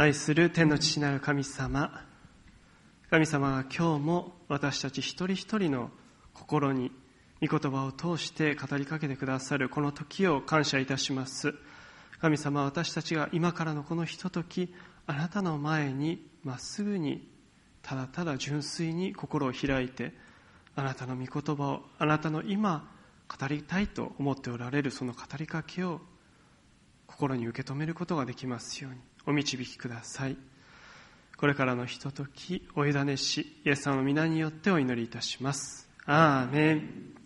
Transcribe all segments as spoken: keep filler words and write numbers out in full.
愛する天の父なる神様、神様は今日も私たち一人一人の心に御言葉を通して語りかけてくださるこの時を感謝いたします。神様、私たちが今からのこのひととき、あなたの前にまっすぐにただただ純粋に心を開いて、あなたの御言葉をあなたの今語りたいと思っておられるその語りかけを心に受け止めることができますようにお導きください。これからのひとときお委ねし、イエス様の皆によってお祈りいたします。アーメン。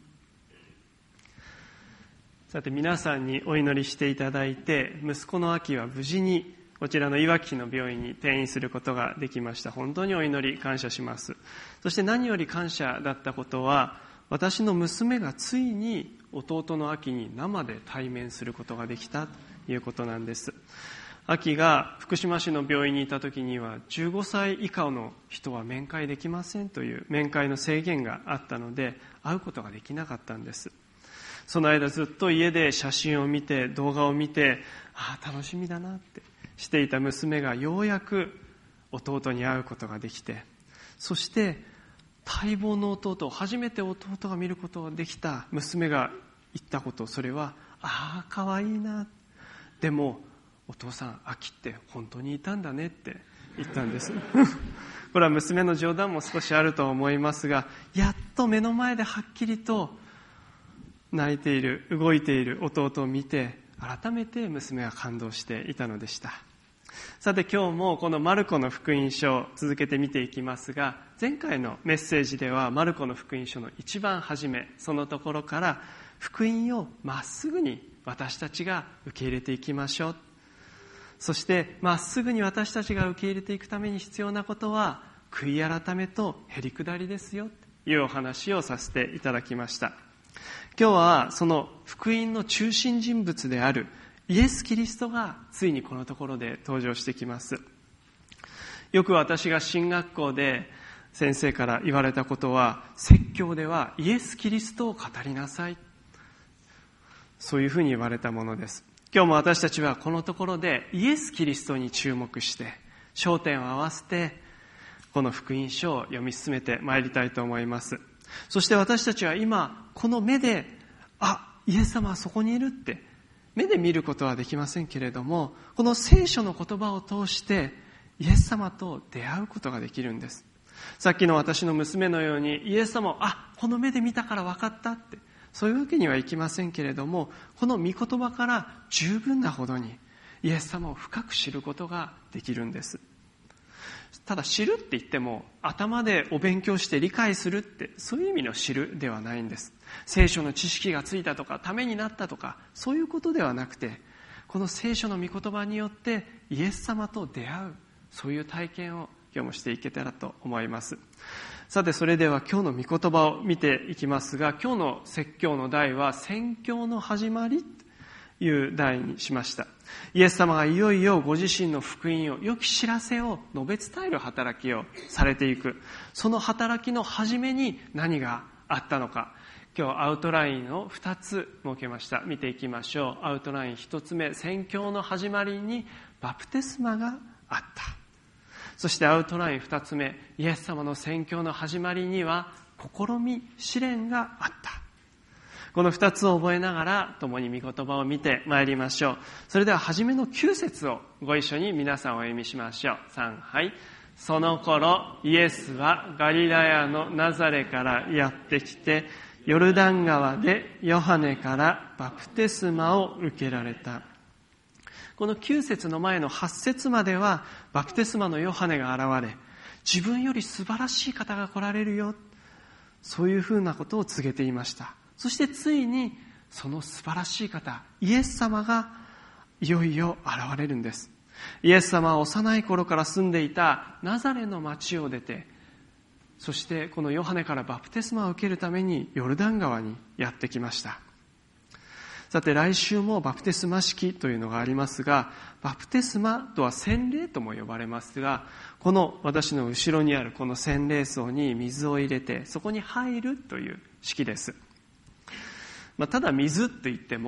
さて、皆さんにお祈りしていただいて、息子の秋は無事にこちらのいわきの病院に転院することができました。本当にお祈り感謝します。そして何より感謝だったことは、私の娘がついに弟の秋に生で対面することができたということなんです。秋が福島市の病院にいた時にはじゅうごさい以下の人は面会できませんという面会の制限があったので、会うことができなかったんです。その間ずっと家で写真を見て動画を見て、ああ楽しみだなってしていた娘がようやく弟に会うことができて、そして待望の弟、初めて弟が見ることができた娘が言ったこと、それはああかわいいな、でもお父さん、秋って本当にいたんだねって言ったんですこれは娘の冗談も少しあると思いますが、やっと目の前ではっきりと泣いている、動いている弟を見て、改めて娘は感動していたのでした。さて、今日もこのマルコの福音書を続けて見ていきますが、前回のメッセージではマルコの福音書の一番初め、そのところから福音をまっすぐに私たちが受け入れていきましょう。そしてまっすぐに私たちが受け入れていくために必要なことは、悔い改めとへり下りですよというお話をさせていただきました。今日はその福音の中心人物であるイエス・キリストがついにこのところで登場してきます。よく私が神学校で先生から言われたことは、説教ではイエス・キリストを語りなさい、そういうふうに言われたものです。今日も私たちはこのところでイエス・キリストに注目して焦点を合わせてこの福音書を読み進めてまいりたいと思います。そして私たちは今この目で、あ、イエス様はそこにいるって目で見ることはできませんけれども、この聖書の言葉を通してイエス様と出会うことができるんです。さっきの私の娘のように、イエス様をあ、この目で見たから分かったって、そういうわけにはいきませんけれども、この御言葉から十分なほどにイエス様を深く知ることができるんです。ただ知るって言っても頭でお勉強して理解するって、そういう意味の知るではないんです。聖書の知識がついたとかためになったとか、そういうことではなくて、この聖書の御言葉によってイエス様と出会う、そういう体験を今日もしていけたらと思います。さて、それでは今日の御言葉を見ていきますが、今日の説教の題は宣教の始まりという題にしました。イエス様がいよいよご自身の福音を、良き知らせを述べ伝える働きをされていく。その働きの始めに何があったのか、今日アウトラインをふたつ設けました。見ていきましょう。アウトラインひとつめ、宣教の始まりにバプテスマがあった。そしてアウトラインふたつめ、イエス様の宣教の始まりには試み、試練があった。このふたつを覚えながら共に御言葉を見てまいりましょう。それでは初めのきゅう節をご一緒に皆さんお読みしましょう。さん、はい。その頃イエスはガリラヤのナザレからやってきて、ヨルダン川でヨハネからバプテスマを受けられた。このきゅう節の前のはち節まではバプテスマのヨハネが現れ、自分より素晴らしい方が来られるよ、そういうふうなことを告げていました。そしてついにその素晴らしい方、イエス様がいよいよ現れるんです。イエス様は幼い頃から住んでいたナザレの町を出て、そしてこのヨハネからバプテスマを受けるためにヨルダン川にやってきました。さて、来週もバプテスマ式というのがありますが、バプテスマとは洗礼とも呼ばれますが、この私の後ろにあるこの洗礼槽に水を入れてそこに入るという式です。まあ、ただ水って言っても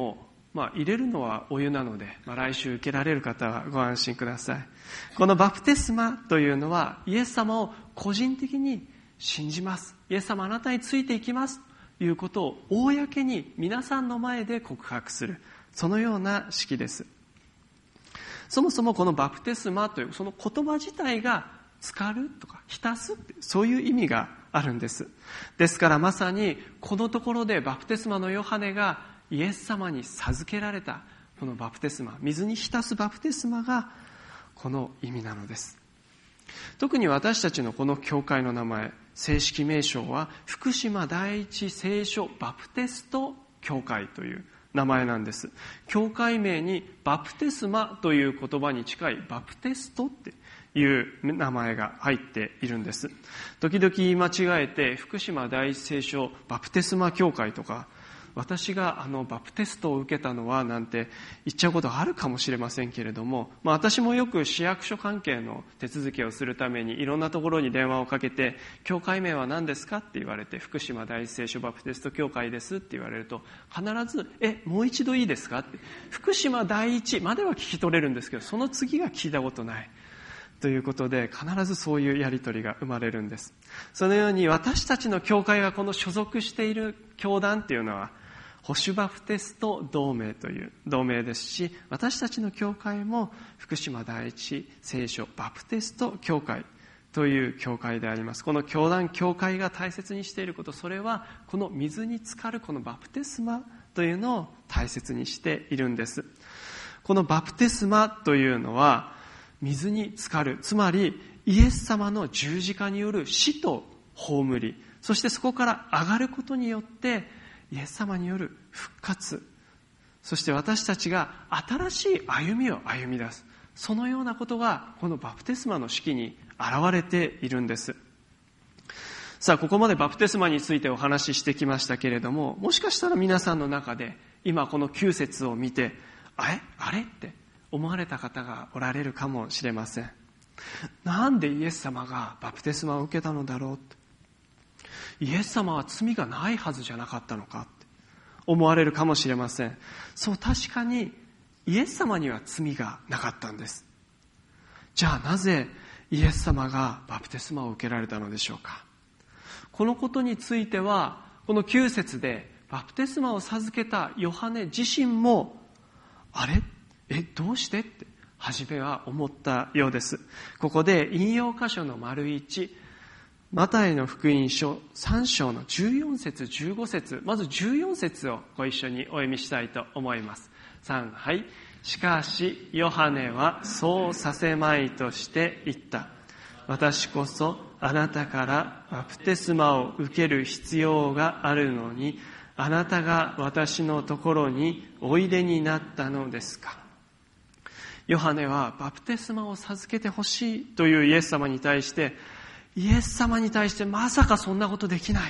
まあ、入れるのはお湯なので、まあ、来週受けられる方はご安心ください。このバプテスマというのは、イエス様を個人的に信じます。イエス様あなたについていきますということを公に皆さんの前で告白する。そのような式です。そもそもこのバプテスマというその言葉自体が浸かるとか浸すってそういう意味があるんです。ですからまさにこのところでバプテスマのヨハネがイエス様に授けられたこのバプテスマ、水に浸すバプテスマがこの意味なのです。特に私たちのこの教会の名前、正式名称は福島第一聖書バプテスト教会という名前なんです。教会名にバプテスマという言葉に近いバプテストっていう名前が入っているんです。時々言い間違えて福島第一聖書バプテスマ教会とか、私があのバプテストを受けたのはなんて言っちゃうことがあるかもしれませんけれども、まあ、私もよく市役所関係の手続きをするためにいろんなところに電話をかけて、教会名は何ですかって言われて、福島第一聖書バプテスト教会ですって言われると、必ずえもう一度いいですかって、福島第一までは聞き取れるんですけど、その次が聞いたことないということで、必ずそういうやり取りが生まれるんです。そのように私たちの教会がこの所属している教団っていうのは保守バプテスト同盟という同盟ですし、私たちの教会も福島第一聖書バプテスト教会という教会であります。この教団教会が大切にしていること、それはこの水に浸かるこのバプテスマというのを大切にしているんです。このバプテスマというのは水に浸かる、つまりイエス様の十字架による死と葬り、そしてそこから上がることによってイエス様による復活、そして私たちが新しい歩みを歩み出す、そのようなことがこのバプテスマの式に現れているんです。さあ、ここまでバプテスマについてお話ししてきましたけれども、もしかしたら皆さんの中で今このきゅう節を見て、あれあれって思われた方がおられるかもしれません。なんでイエス様がバプテスマを受けたのだろうって、イエス様は罪がないはずじゃなかったのかって思われるかもしれません。そう、確かにイエス様には罪がなかったんです。じゃあなぜイエス様がバプテスマを受けられたのでしょうか。このことについてはこのきゅう節でバプテスマを授けたヨハネ自身も、あれえどうしてって初めは思ったようです。ここで引用箇所の丸一、マタイの福音書さん章のじゅうよん節じゅうご節、まずじゅうよん節をご一緒にお読みしたいと思います。さん、はい。しかしヨハネはそうさせまいとして言った。私こそあなたからバプテスマを受ける必要があるのに、あなたが私のところにおいでになったのですか。ヨハネはバプテスマを授けてほしいというイエス様に対して、イエス様に対してまさかそんなことできない。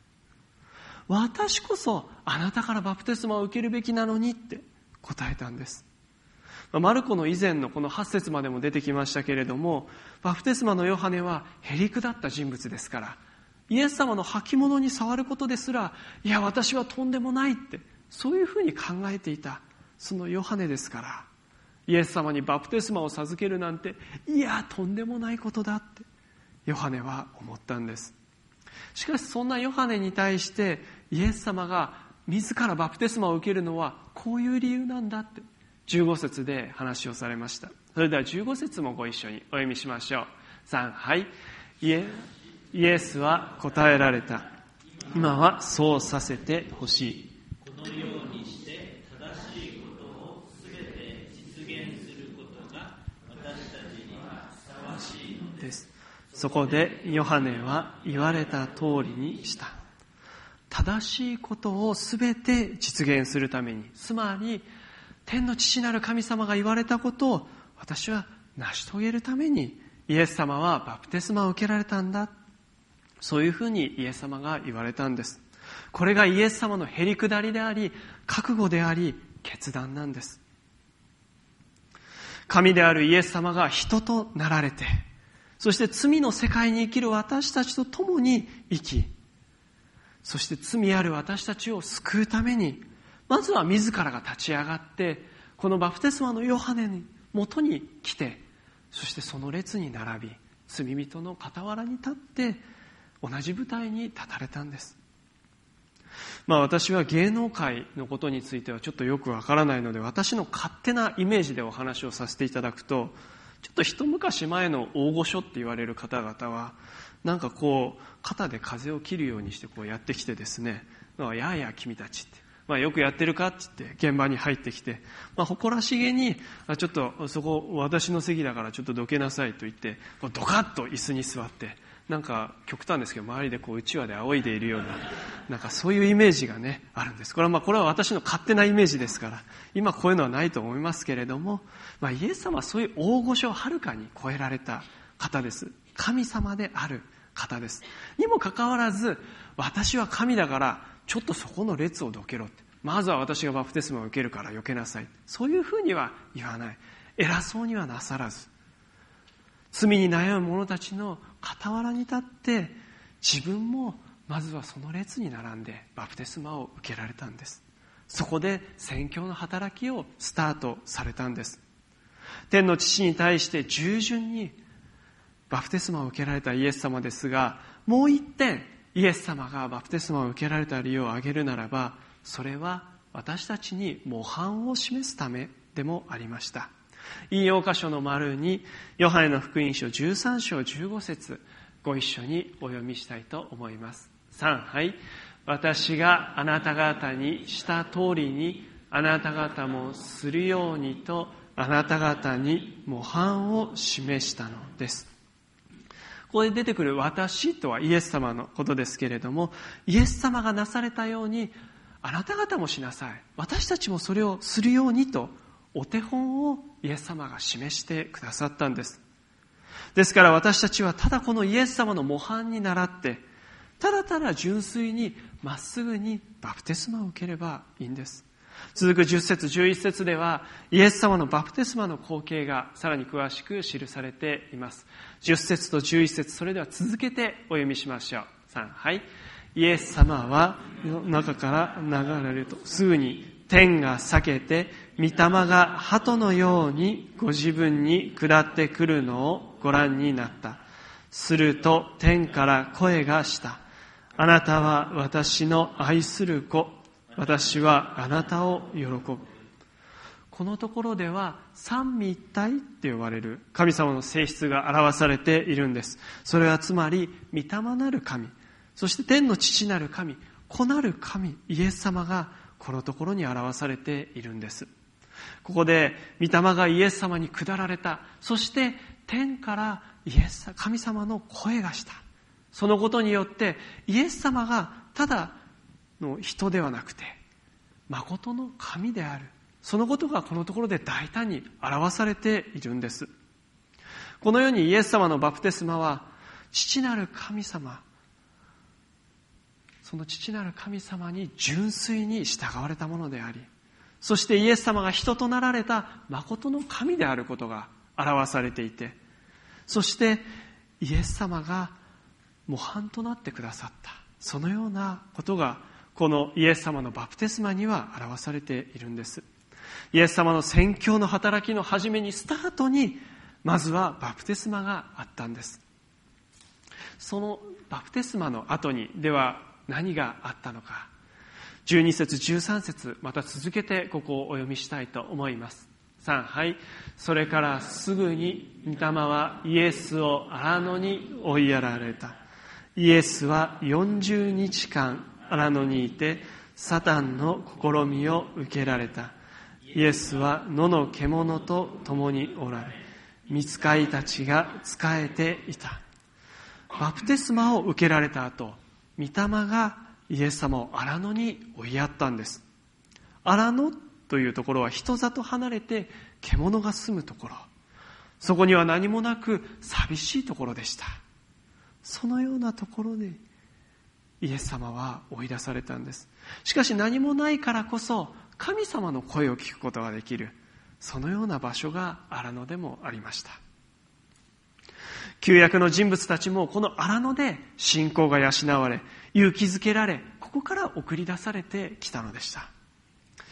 私こそあなたからバプテスマを受けるべきなのにって答えたんです。マルコの以前のこのはち節までも出てきましたけれども、バプテスマのヨハネはへりくだった人物ですから、イエス様の履物に触ることですら、いや私はとんでもないって、そういうふうに考えていたそのヨハネですから、イエス様にバプテスマを授けるなんて、いやとんでもないことだってヨハネは思ったんです。しかしそんなヨハネに対してイエス様が自らバプテスマを受けるのはこういう理由なんだってじゅうご節で話をされました。それではじゅうご節もご一緒にお読みしましょう。さん、はい。イエ、イエスは答えられた。今はそうさせてほしい。 このようにして正しいことをすべて実現することが私たちにはふさわしいのです。 そこでヨハネは言われた通りにした。正しいことをすべて実現するために、つまり天の父なる神様が言われたことを私は成し遂げるためにイエス様はバプテスマを受けられたんだ。そういうふうにイエス様が言われたんです。これがイエス様のへりくだりであり、覚悟であり、決断なんです。神であるイエス様が人となられて、そして罪の世界に生きる私たちと共に生き、そして罪ある私たちを救うためにまずは自らが立ち上がって、このバプテスマのヨハネの元に来て、そしてその列に並び、罪人の傍らに立って同じ舞台に立たれたんです。まあ私は芸能界のことについてはちょっとよくわからないので、私の勝手なイメージでお話をさせていただくと、ちょっと一昔前の大御所って言われる方々は、なんかこう肩で風を切るようにしてこうやってきてですね、まあ、やあやあ君たちって、まあ、よくやってるかって言って現場に入ってきて、まあ、誇らしげにあちょっとそこ私の席だからちょっとどけなさいと言って、ドカッと椅子に座って、なんか極端ですけど周りでこう内輪で仰いでいるような、なんかそういうイメージがねあるんです。これはまあこれは私の勝手なイメージですから、今こういうのはないと思いますけれども、まあ、イエス様はそういう大御所をはるかに超えられた方です。神様である方です。にもかかわらず、私は神だからちょっとそこの列をどけろって、まずは私がバプテスマを受けるから避けなさい、そういうふうには言わない。偉そうにはなさらず、罪に悩む者たちの傍らに立って、自分もまずはその列に並んでバプテスマを受けられたんです。そこで宣教の働きをスタートされたんです。天の父に対して従順にバプテスマを受けられたイエス様ですが、もう一点イエス様がバプテスマを受けられた理由を挙げるならば、それは私たちに模範を示すためでもありました。引用箇所の丸にヨハネの福音書じゅうさん章じゅうご節、ご一緒にお読みしたいと思います。さん、はい。私があなた方にした通りにあなた方もするようにとあなた方に模範を示したのです。ここで出てくる私とはイエス様のことですけれども、イエス様がなされたようにあなた方もしなさい、私たちもそれをするようにとお手本をイエス様が示してくださったんです。ですから私たちはただこのイエス様の模範に倣って、ただただ純粋にまっすぐにバプテスマを受ければいいんです。続くじゅっ節じゅういち節ではイエス様のバプテスマの光景がさらに詳しく記されています。じゅっ節とじゅういち節、それでは続けてお読みしましょう。さん、はい。イエス様は中から流れるとすぐに天が裂けて御霊が鳩のようにご自分に下ってくるのをご覧になった。すると天から声がした。あなたは私の愛する子。私はあなたを喜ぶ。このところでは三位一体って呼ばれる神様の性質が表されているんです。それはつまり御霊なる神、そして天の父なる神、子なる神イエス様がこのところに表されているんです。ここで御霊がイエス様に下られた。そして天からイエス神様の声がした。そのことによってイエス様がただの人ではなくて誠の神である、そのことがこのところで大胆に表されているんです。このようにイエス様のバプテスマは父なる神様、その父なる神様に純粋に従われたものであり、そしてイエス様が人となられた誠の神であることが表されていて、そしてイエス様が模範となってくださった、そのようなことがこのイエス様のバプテスマには表されているんです。イエス様の宣教の働きの初めに、スタートにまずはバプテスマがあったんです。そのバプテスマの後にでは何があったのか、じゅうに節じゅうさん節、また続けてここをお読みしたいと思います。さん、はい。それからすぐに御霊はイエスを荒野に追いやられた。イエスはよんじゅうにちかん荒野にいてサタンの試みを受けられた。イエスは野の獣と共におられ、御使いたちが仕えていた。バプテスマを受けられた後、御霊がイエス様を荒野に追いやったんです。荒野というところは人里離れて獣が住むところ、そこには何もなく寂しいところでした。そのようなところでイエス様は追い出されたんです。しかし何もないからこそ神様の声を聞くことができる、そのような場所が荒野でもありました。旧約の人物たちもこの荒野で信仰が養われ、勇気づけられ、ここから送り出されてきたのでした。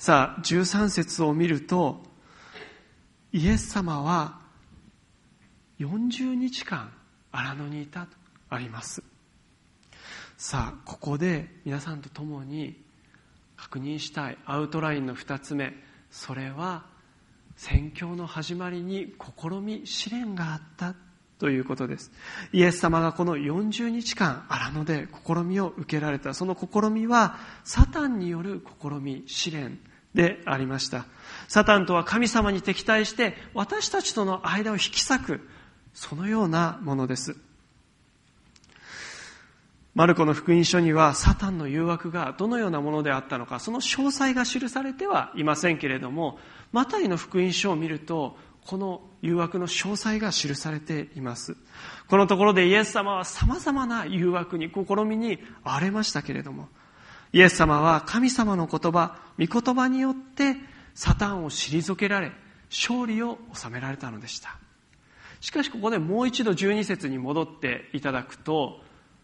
さあ、じゅうさん節を見ると、イエス様はよんじゅうにちかん荒野にいたとあります。さあ、ここで皆さんと共に確認したいアウトラインの二つ目、それは宣教の始まりに試み試練があったということです。イエス様がこのよんじゅうにちかん荒野で試みを受けられた。その試みはサタンによる試み試練でありました。サタンとは神様に敵対して私たちとの間を引き裂く、そのようなものです。マルコの福音書にはサタンの誘惑がどのようなものであったのか、その詳細が記されてはいませんけれども、マタイの福音書を見るとこの誘惑の詳細が記されています。このところでイエス様は様々な誘惑に試みに遭われましたけれども、イエス様は神様の言葉、御言葉によってサタンを退けられ、勝利を収められたのでした。しかしここでもう一度じゅうに節に戻っていただくと、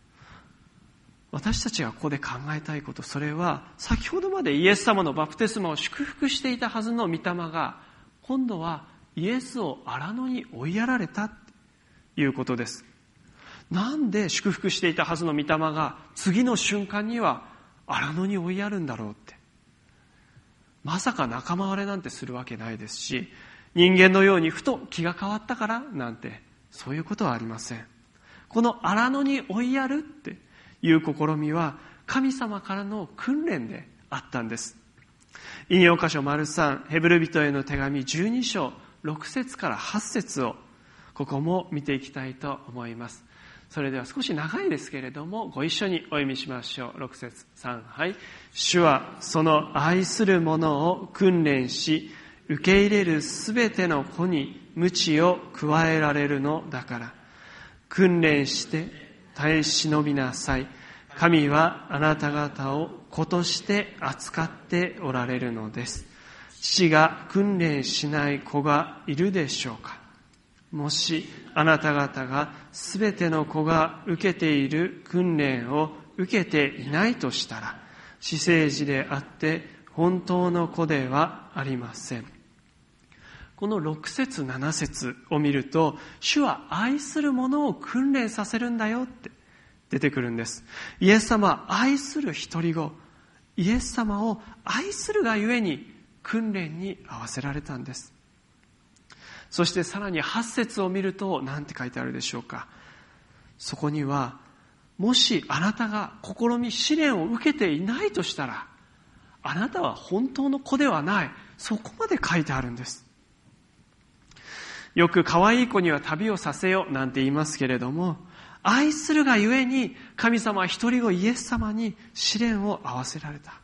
私たちがここで考えたいこと、それは先ほどまでイエス様のバプテスマを祝福していたはずの御霊が、今度はイエスを荒野に追いやられたということです。なんで祝福していたはずの御霊が次の瞬間には荒野に追いやるんだろうって。まさか仲間割れなんてするわけないですし、人間のようにふと気が変わったからなんて、そういうことはありません。この荒野に追いやるっていう試みは神様からの訓練であったんです。引用箇所丸さん、ヘブル人への手紙じゅうに章ろく節からはち節をここも見ていきたいと思います。それでは少し長いですけれどもご一緒にお読みしましょう。ろく節さん、はい。主はその愛する者を訓練し、受け入れるすべての子に鞭を加えられるのだから、訓練して耐え忍びなさい。神はあなた方を子として扱っておられるのです。父が訓練しない子がいるでしょうか。もしあなた方がすべての子が受けている訓練を受けていないとしたら、私生児であって本当の子ではありません。このろく節なな節を見ると、主は愛する者を訓練させるんだよって出てくるんです。イエス様は愛する一人子、イエス様を愛するがゆえに訓練に合わせられたんです。そしてさらにはち節を見ると何て書いてあるでしょうか。そこには、もしあなたが試み試練を受けていないとしたら、あなたは本当の子ではない、そこまで書いてあるんです。よく可愛い子には旅をさせよなんて言いますけれども、愛するがゆえに神様は一人子イエス様に試練を合わせられた。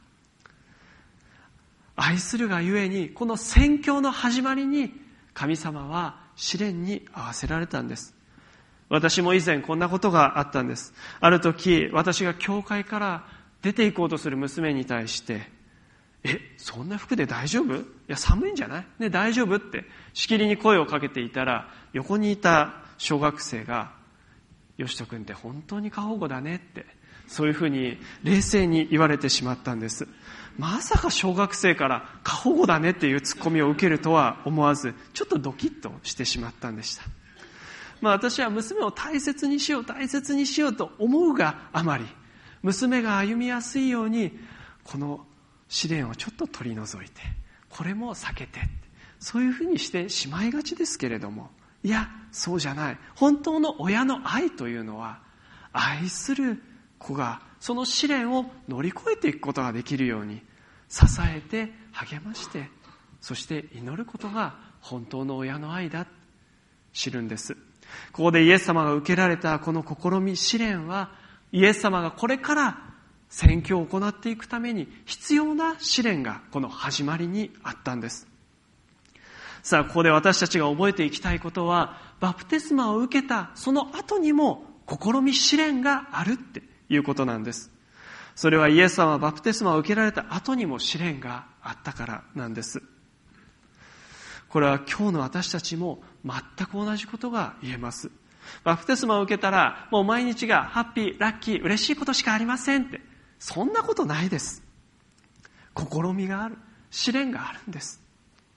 愛するがゆえにこの宣教の始まりに神様は試練に合わせられたんです。私も以前こんなことがあったんです。ある時、私が教会から出て行こうとする娘に対して、え、そんな服で大丈夫？いや、寒いんじゃない？ね、大丈夫？ってしきりに声をかけていたら、横にいた小学生が、よしと君って本当に過保護だねって、そういうふうに冷静に言われてしまったんです。まさか小学生から過保護だねっていうツッコミを受けるとは思わず、ちょっとドキッとしてしまったんでした。まあ私は娘を大切にしよう大切にしようと思うがあまり、娘が歩みやすいようにこの試練をちょっと取り除いて、これも避けて、そういうふうにしてしまいがちですけれども、いや、そうじゃない。本当の親の愛というのは、愛する子がその試練を乗り越えていくことができるように支えて励まして、そして祈ることが本当の親の愛だ知るんです。ここでイエス様が受けられたこの試み試練は、イエス様がこれから宣教を行っていくために必要な試練がこの始まりにあったんです。さあ、ここで私たちが覚えていきたいことは、バプテスマを受けたその後にも試み試練があるっていうことなんです。それはイエス様はバプテスマを受けられた後にも試練があったからなんです。これは今日の私たちも全く同じことが言えます。バプテスマを受けたらもう毎日がハッピー、ラッキー、嬉しいことしかありませんって、そんなことないです。試みがある、 試練があるんです。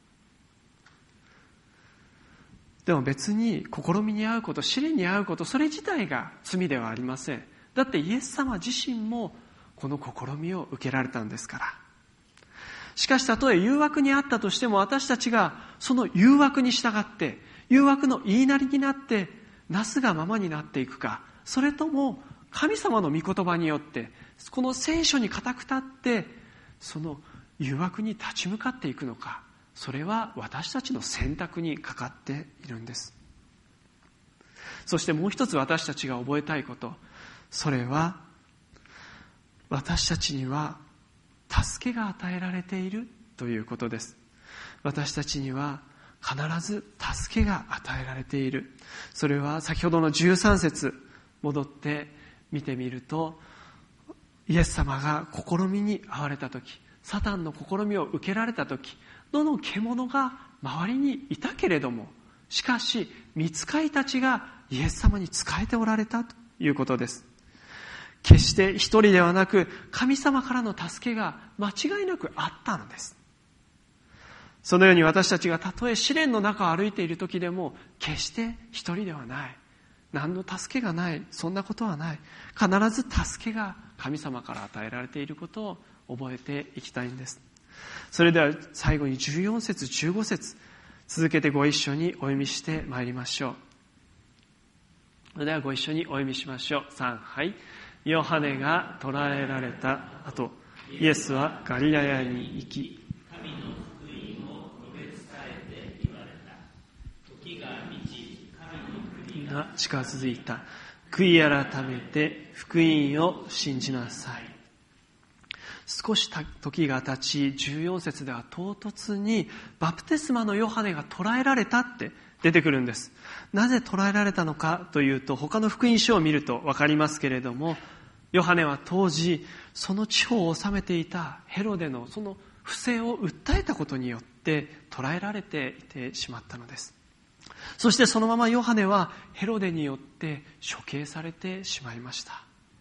でも別に試みに遭うこと、試練に遭うこと、それ自体が罪ではありません。だってイエス様自身もこの試みを受けられたんですから。しかしたとえ誘惑にあったとしても、私たちがその誘惑に従って、誘惑の言いなりになってなすがままになっていくか、それとも神様の御言葉によってこの聖書に固く立ってその誘惑に立ち向かっていくのか、それは私たちの選択にかかっているんです。そしてもう一つ私たちが覚えたいこと、それは私たちには助けが与えられているということです。私たちには必ず助けが与えられている。それは先ほどのじゅうさん節戻って見てみると、イエス様が試みに遭われたとき、サタンの試みを受けられたとき、どの獣が周りにいたけれども、しかし御使いたちがイエス様に仕えておられたということです。決して一人ではなく、神様からの助けが間違いなくあったのです。そのように私たちがたとえ試練の中を歩いている時でも、決して一人ではない。何の助けがない。そんなことはない。必ず助けが神様から与えられていることを覚えていきたいんです。それでは最後にじゅうよん節、じゅうご節、続けてご一緒にお読みしてまいりましょう。それではご一緒にお読みしましょう。さん、はい。ヨハネが捕らえられた後、イエスはガリラヤに行き、 神の福音を述べ伝えて言われた。時が満ち、神の国が近づいた。悔い改めて福音を信じなさい。少し時が経ち、じゅうよん節では唐突にバプテスマのヨハネが捕らえられたって出てくるんです。なぜ捕らえられたのかというと、他の福音書を見ると分かりますけれども、ヨハネは当時その地方を治めていたヘロデのその不正を訴えたことによって捕らえられていてしまったのです。そしてそのままヨハネはヘロデによって処刑されてしまいました。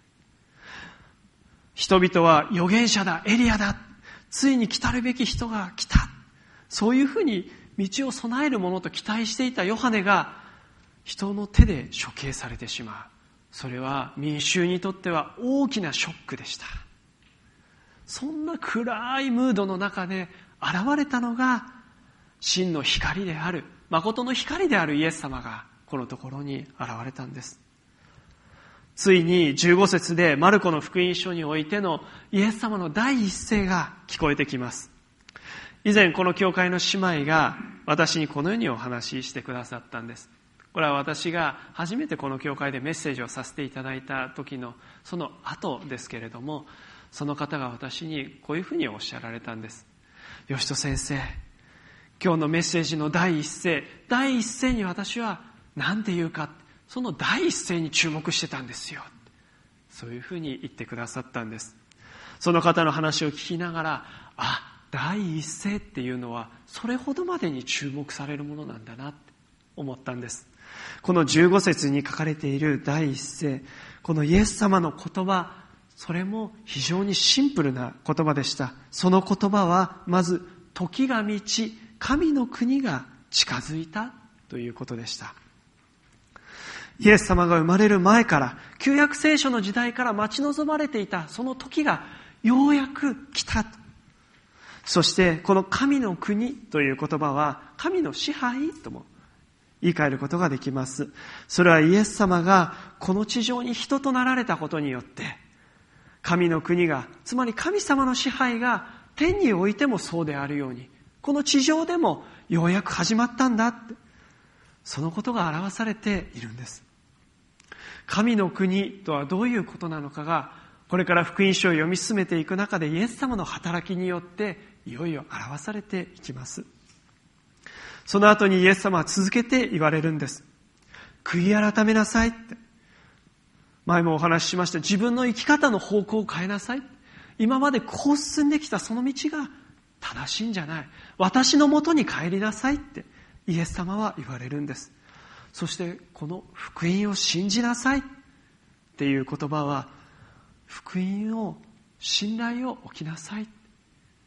人々は預言者だ、エリアだ、ついに来たるべき人が来た、そういうふうに道を備えるものと期待していたヨハネが人の手で処刑されてしまう。それは民衆にとっては大きなショックでした。そんな暗いムードの中で現れたのが真の光である、誠の光であるイエス様がこのところに現れたんです。ついにじゅうご節でマルコの福音書においてのイエス様の第一声が聞こえてきます。以前この教会の姉妹が私にこのようにお話ししてくださったんです。これは私が初めてこの教会でメッセージをさせていただいた時のその後ですけれども、その方が私にこういうふうにおっしゃられたんです。吉戸先生、今日のメッセージの第一声、第一声に私は何て言うか、その第一声に注目してたんですよ。そういうふうに言ってくださったんです。その方の話を聞きながら、あ、第一声っていうのはそれほどまでに注目されるものなんだなって思ったんです。このじゅうご節に書かれている第一声、このイエス様の言葉、それも非常にシンプルな言葉でした。その言葉はまず、時が満ち、神の国が近づいたということでした。イエス様が生まれる前から、旧約聖書の時代から待ち望まれていたその時がようやく来た。そしてこの神の国という言葉は神の支配とも言い換えることができます。それはイエス様がこの地上に人となられたことによって、神の国が、つまり神様の支配が天においてもそうであるように、この地上でもようやく始まったんだって、そのことが表されているんです。神の国とはどういうことなのかが、これから福音書を読み進めていく中でイエス様の働きによっていよいよ表されていきます。その後にイエス様は続けて言われるんです。悔い改めなさいって。前もお話ししました。自分の生き方の方向を変えなさい。今までこう進んできたその道が正しいんじゃない。私のもとに帰りなさいってイエス様は言われるんです。そしてこの福音を信じなさいっていう言葉は、福音を、信頼を置きなさい。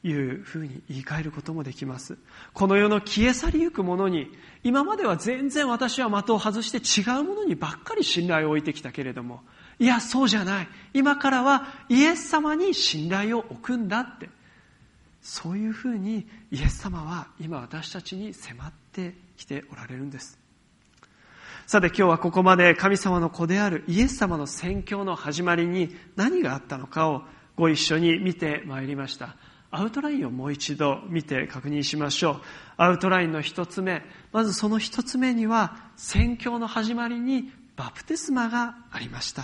いうふうに言い換えることもできます。この世の消え去りゆくものに、今までは全然私は的を外して違うものにばっかり信頼を置いてきたけれども、いやそうじゃない、今からはイエス様に信頼を置くんだって、そういうふうにイエス様は今私たちに迫ってきておられるんです。さて今日はここまで神様の子であるイエス様の宣教の始まりに何があったのかをご一緒に見てまいりました。アウトラインをもう一度見て確認しましょう。アウトラインの一つ目、まずその一つ目には宣教の始まりにバプテスマがありました。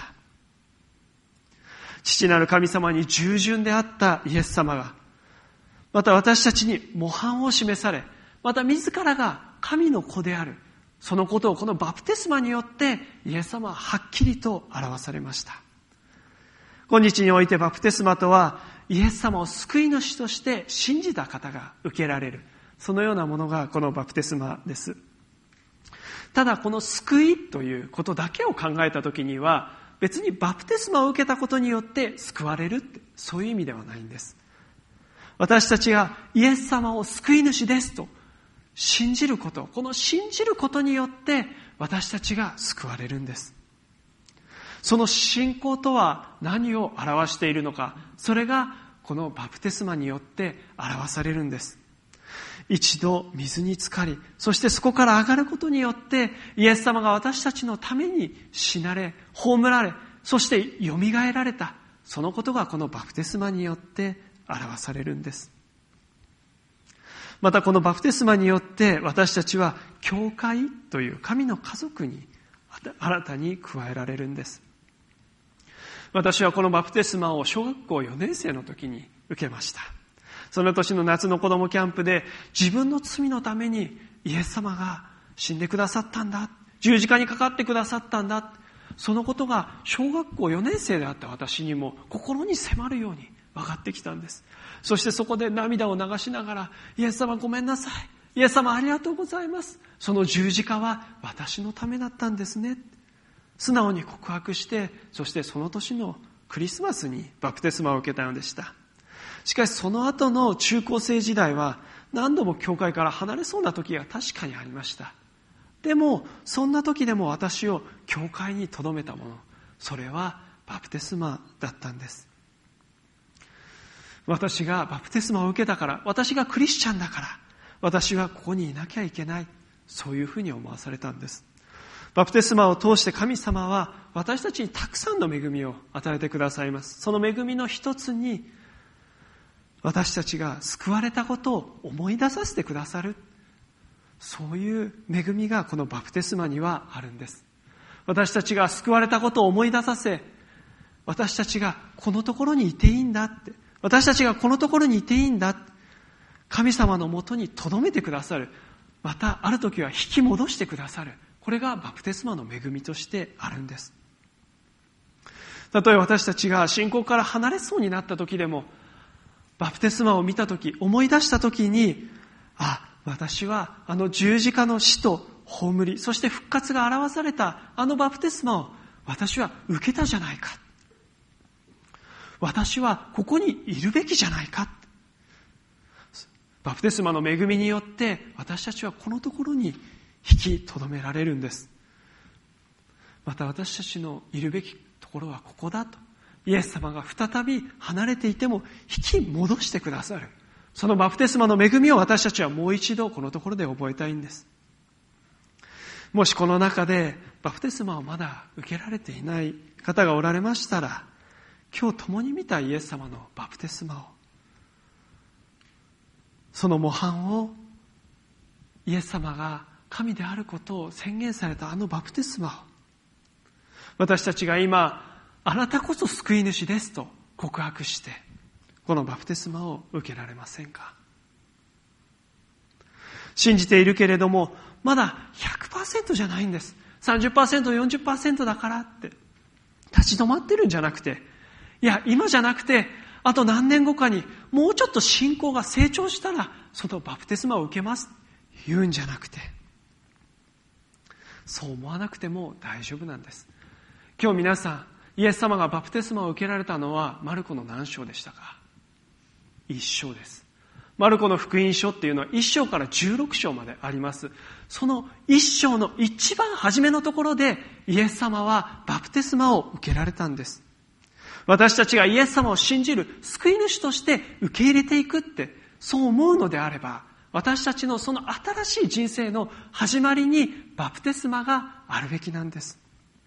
父なる神様に従順であったイエス様が、また私たちに模範を示され、また自らが神の子である、そのことをこのバプテスマによってイエス様ははっきりと表されました。今日においてバプテスマとはイエス様を救い主として信じた方が受けられる、そのようなものがこのバプテスマです。ただこの救いということだけを考えたときには、別にバプテスマを受けたことによって救われるって、そういう意味ではないんです。私たちがイエス様を救い主ですと信じること、この信じることによって私たちが救われるんです。その信仰とは何を表しているのか、それがこのバプテスマによって表されるんです。一度水に浸かり、そしてそこから上がることによってイエス様が私たちのために死なれ、葬られ、そしてよみがえられた、そのことがこのバプテスマによって表されるんです。またこのバプテスマによって私たちは教会という神の家族に新たに加えられるんです。私はこのバプテスマを小学校よねん生の時に受けました。その年の夏の子供キャンプで、自分の罪のためにイエス様が死んでくださったんだ、十字架にかかってくださったんだ、そのことが小学校よねん生であった私にも心に迫るように分かってきたんです。そしてそこで涙を流しながら、イエス様ごめんなさい、イエス様ありがとうございます、その十字架は私のためだったんですね、素直に告白して、そしてその年のクリスマスにバプテスマを受けたのでした。しかしその後の中高生時代は何度も教会から離れそうな時が確かにありました。でもそんな時でも私を教会に留めたもの、それはバプテスマだったんです。私がバプテスマを受けたから、私がクリスチャンだから、私はここにいなきゃいけない、そういうふうに思わされたんです。バプテスマを通して神様は私たちにたくさんの恵みを与えてくださいます。その恵みの一つに、私たちが救われたことを思い出させてくださる、そういう恵みがこのバプテスマにはあるんです。私たちが救われたことを思い出させ、私たちがこのところにいていいんだって、私たちがこのところにいていいんだ、神様のもとに留めてくださる、またある時は引き戻してくださる、これがバプテスマの恵みとしてあるんです。たとえ私たちが信仰から離れそうになった時でも、バプテスマを見たとき、思い出したときに、あ、私はあの十字架の死と葬り、そして復活が表されたあのバプテスマを私は受けたじゃないか。私はここにいるべきじゃないか。バプテスマの恵みによって私たちはこのところに引き留められるんです。また私たちのいるべきところはここだと。イエス様が再び離れていても引き戻してくださる、そのバプテスマの恵みを私たちはもう一度このところで覚えたいんです。もしこの中でバプテスマをまだ受けられていない方がおられましたら、今日共に見たイエス様のバプテスマを、その模範を、イエス様が神であることを宣言されたあのバプテスマを、私たちが今あなたこそ救い主ですと告白して、このバプテスマを受けられませんか？信じているけれども、まだ ひゃくパーセント じゃないんです。さんじゅっパーセント、よんじゅっパーセント だからって立ち止まってるんじゃなくて、いや、今じゃなくて、あと何年後かにもうちょっと信仰が成長したら、そのバプテスマを受けます言うんじゃなくて、そう思わなくても大丈夫なんです。今日皆さん、イエス様がバプテスマを受けられたのはマルコの何章でしたか？一章です。 マルコの福音書っていうのはいっ章からじゅうろく章まであります。そのいっ章の一番初めのところでイエス様はバプテスマを受けられたんです。私たちがイエス様を信じる救い主として受け入れていくって、そう思うのであれば、私たちのその新しい人生の始まりにバプテスマがあるべきなんです。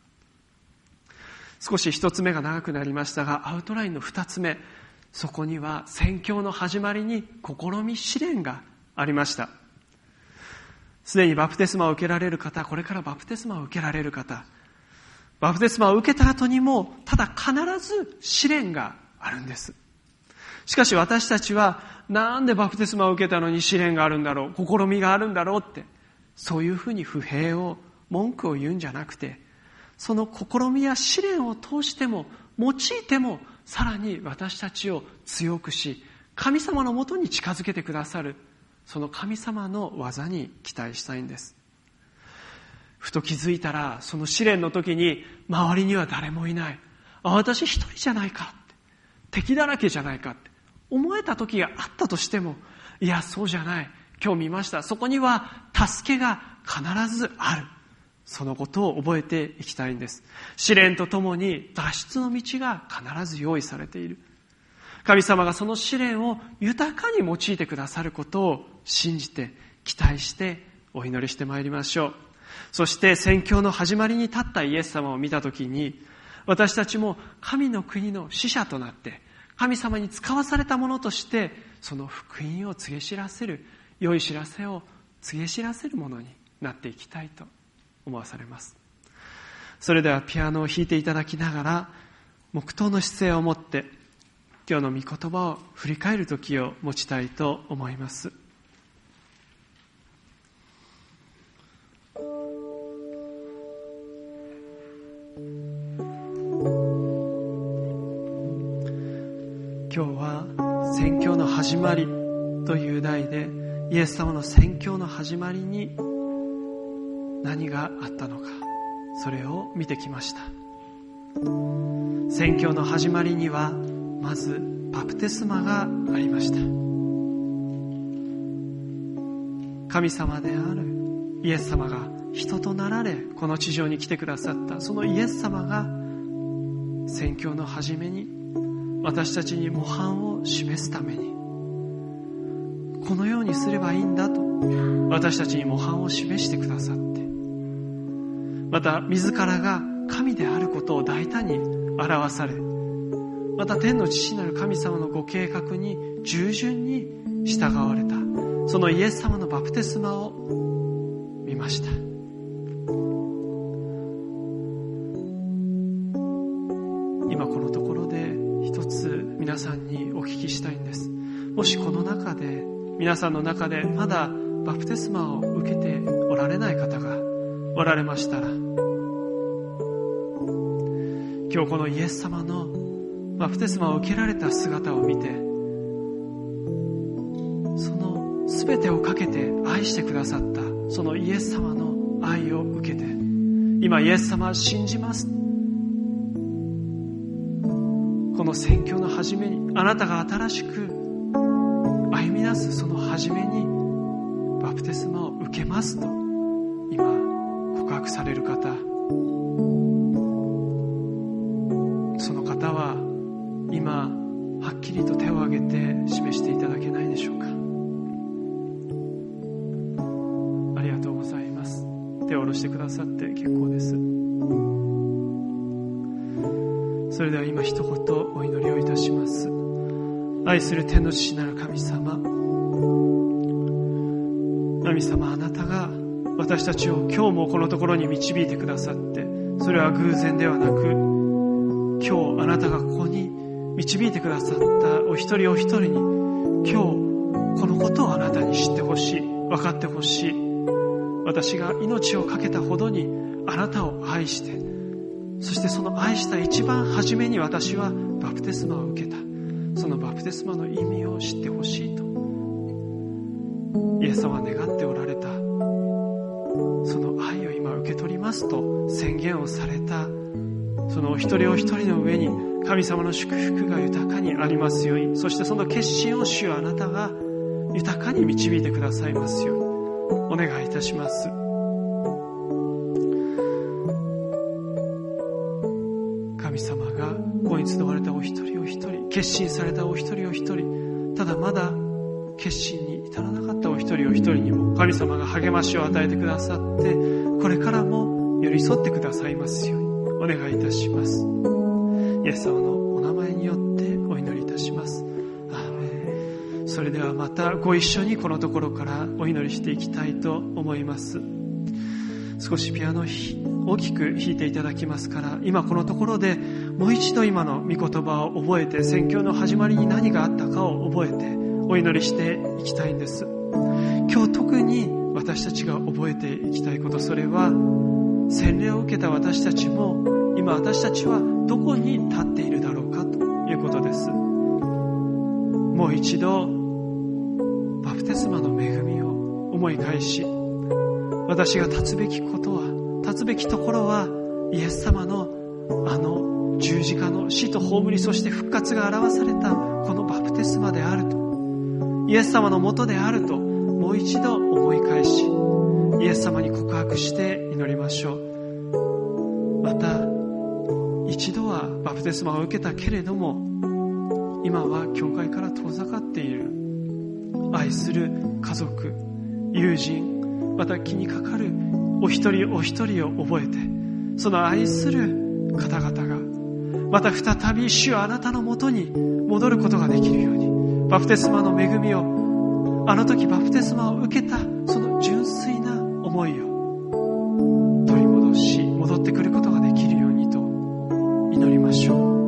少し一つ目が長くなりましたが、アウトラインの二つ目、そこには宣教の始まりに試み試練がありました。すでにバプテスマを受けられる方、これからバプテスマを受けられる方、バプテスマを受けた後にもただ必ず試練があるんです。しかし私たちは、なんでバプテスマを受けたのに試練があるんだろう、試みがあるんだろうって、そういうふうに不平を文句を言うんじゃなくて、その試みや試練を通しても用いてもさらに私たちを強くし、神様のもとに近づけてくださる、その神様の技に期待したいんです。ふと気づいたら、その試練の時に周りには誰もいない、あ、私一人じゃないかって、敵だらけじゃないかって思えた時があったとしても、いやそうじゃない、今日見ました、そこには助けが必ずある、そのことを覚えていきたいんです。試練とともに脱出の道が必ず用意されている。神様がその試練を豊かに用いてくださることを信じて期待してお祈りしてまいりましょう。そして宣教の始まりに立ったイエス様を見たときに、私たちも神の国の使者となって神様に使わされたものとして、その福音を告げ知らせる、良い知らせを告げ知らせるものになっていきたいと思わされます。それではピアノを弾いていただきながら、黙祷の姿勢を持って今日の御言葉を振り返る時を持ちたいと思います。今日は宣教の始まりという題で、イエス様の宣教の始まりに何があったのか、それを見てきました。宣教の始まりにはまずバプテスマがありました。神様であるイエス様が人となられ、この地上に来てくださった、そのイエス様が宣教の初めに私たちに模範を示すために、このようにすればいいんだと私たちに模範を示してくださって、また自らが神であることを大胆に表され、また天の父なる神様のご計画に従順に従われた、そのイエス様のバプテスマを見ました。今このところで一つ皆さんにお聞きしたいんです。もしこの中で、皆さんの中でまだバプテスマを受けておられない方がおられましたら、今日このイエス様のバプテスマを受けられた姿を見て、その全てをかけて愛してくださったそのイエス様の愛を受けて、今イエス様を信じます、この宣教の初めに、あなたが新しく歩み出すその初めにバプテスマを受けますと今告白される方、その方は今はっきりと手を挙げて示していただけないでしょうか。ありがとうございます。手を下ろしてくださって結構です。それでは今一言お祈りをいたします。愛する天の父なる神様、神様、あなたが私たちを今日もこのところに導いてくださって、それは偶然ではなく、今日あなたがここに導いてくださったお一人お一人に、今日このことをあなたに知ってほしい、分かってほしい。私が命を懸けたほどにあなたを愛して、そしてその愛した一番初めに私はバプテスマを受けた、そのバプテスマの意味を知ってほしいとイエス様は願っておられた、その愛を今受け取りますと宣言をされた、そのお一人お一人の上に神様の祝福が豊かにありますように、そしてその決心を主よあなたが豊かに導いてくださいますようにお願いいたします。神様がここに集われたお一人お一人、決心されたお一人お一人、ただまだ決心に至らなかったお一人お一人にも神様が励ましを与えてくださって、これからも寄り添ってくださいますようにお願いいたします。イエス様のお名前によってお祈りいたします。アーメン。それではまたご一緒にこのところからお祈りしていきたいと思います。少しピアノを大きく弾いていただきますから、今このところでもう一度今の御言葉を覚えて、宣教の始まりに何があったかを覚えてお祈りしていきたいんです。今日特に私たちが覚えていきたいこと、それは洗礼を受けた私たちも今私たちはどこに立っているだろうかということです。もう一度バプテスマの恵みを思い返し、私が立つべきことは、立つべきところはイエス様のあの十字架の死と葬り、そして復活が表されたこのバプテスマであると、イエス様のもとであるともう一度思い返し、イエス様に告白して祈りましょう。また一度はバプテスマを受けたけれども、今は教会から遠ざかっている愛する家族、友人、また気にかかるお一人お一人を覚えて、その愛する方々がまた再び主よあなたのもとに戻ることができるように、バプテスマの恵みを、あの時バプテスマを受けたその純粋な思いを取り戻し、戻ってくることができるようにと祈りましょう。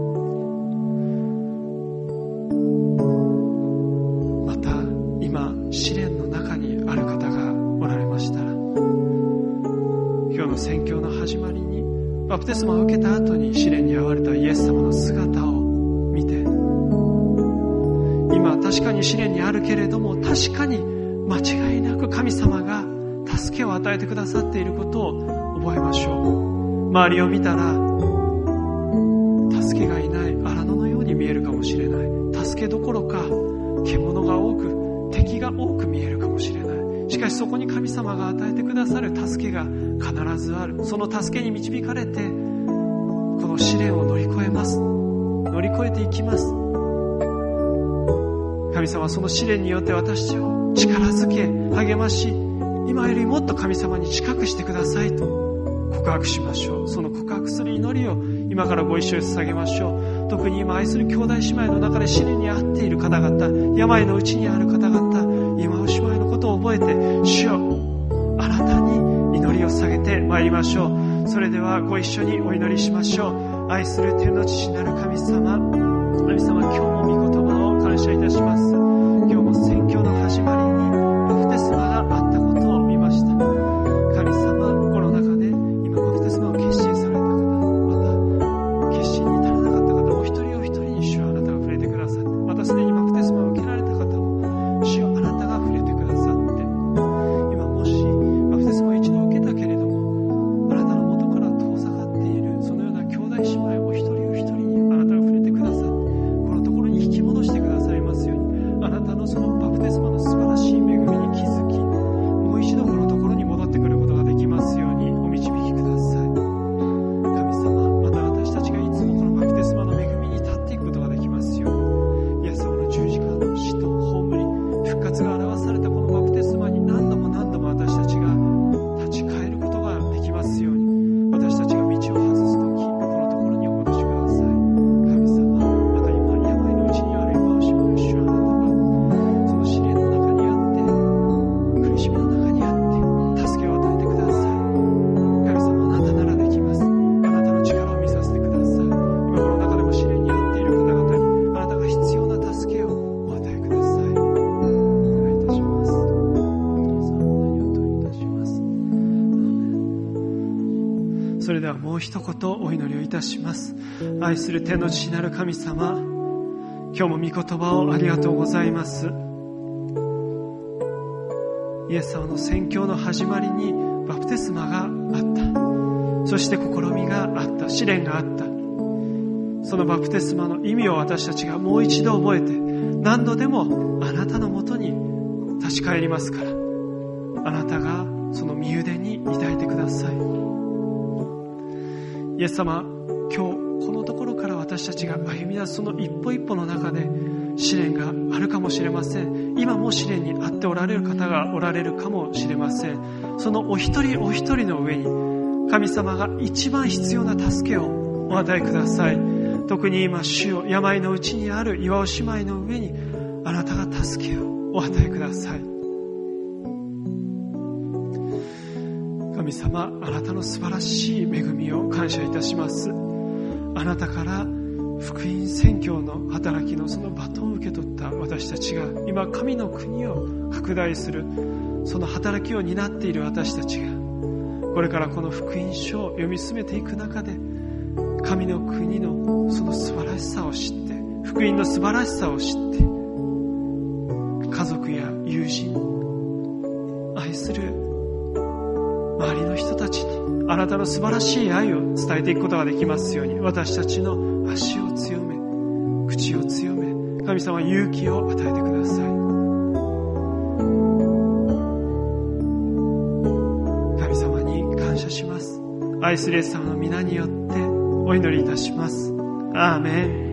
また今試練の中にある方がおられましたら、今日の宣教の始まりにバプテスマを受けた後に試練に遭われたイエス様の姿を見て、今確かに試練にあるけれども、確かに間違いなく神様が助けを与えてくださっていることを覚えましょう。周りを見たら助けがいない荒野のように見えるかもしれない。助けどころか獣が多く、敵が多く見えるかもしれない。しかしそこに神様が与えてくださる助けが必ずある。その助けに導かれてこの試練を乗り越えます。乗り越えていきます。神様はその試練によって私たちを力づけ、励まし、今よりもっと神様に近くしてくださいと告白しましょう。その告白する祈りを今からご一緒に捧げましょう。特に今愛する兄弟姉妹の中で試練に遭っている方々、病のうちにある方々、今お姉妹のことを覚えて、主よあなたに祈りを捧げてまいりましょう。それではご一緒にお祈りしましょう。愛する天の父なる神様、神様、今日も御言葉を感謝いたします。今日も宣教の始まりにバプテスマがあったことを見ました。神様、この中で今バプテスマを決心された方、また決心に至らなかった方、お一人お一人に主よあなたが触れてくださって、またすでにバプテスマを受けられた方も主よあなたが触れてくださって、今もしバプテスマを一度受けたけれどもあなたの元から遠ざかっているそのような兄弟姉妹お一人お一人にあなたが触れてくださって、このところに引き戻してくださいますように、あなたのそのバプテスマの素晴らしい恵みに気づき、もう一度このところに戻ってくることができますようにお導きください。神様、また私たちがいつもこのバプテスマの恵みに立っていくことができますように、イエス様の十字架の死と葬り、復活が表されたこのバプテスマに何度も何度も私たちが立ち返ることができますように、私たちが道を外すとき、このところにお戻しください。神様、また今病のうちにある今をしまう主はあなたがその試練の中にあって、苦しみの中にあって助けを与えてください。神様、あなたならできます。あなたの力を見させてください。今この中でも試練にあっている方々にあなたが必要な助けをお与えください。お願いいたします。イエス様の名によってお祈りいたします。アーメン。それではもう一言お祈りをいたします。愛する天の父なる神様、今日も御言葉をありがとうございます。イエス様の宣教の始まりにバプテスマがあった。そして試みがあった。試練があった。そのバプテスマの意味を私たちがもう一度覚えて、 何度でもあなたのもとに立ち返りますから、あなたがその身腕に抱いてください。イエス様、今日このところから私たちが歩み出すその一歩一歩の中で試練があるかもしれません。今も試練にあっておられる方がおられるかもしれません。そのお一人お一人の上に神様が一番必要な助けをお与えください。特に今、主よ、病のうちにある岩尾姉妹の上にあなたが助けをお与えください。神様、あなたの素晴らしい恵みを感謝いたします。あなたから福音宣教の働きのそのバトンを受け取った私たちが、今神の国を拡大するその働きを担っている私たちが、これからこの福音書を読み進めていく中で、神の国のその素晴らしさを知って、福音の素晴らしさを知って、家族や友人、愛する周りの人たちにあなたの素晴らしい愛を伝えていくことができますように、私たちの足を強め、口を強め、神様勇気を与えてください。神様に感謝します。愛するイエス様の皆によってお祈りいたします。アーメン。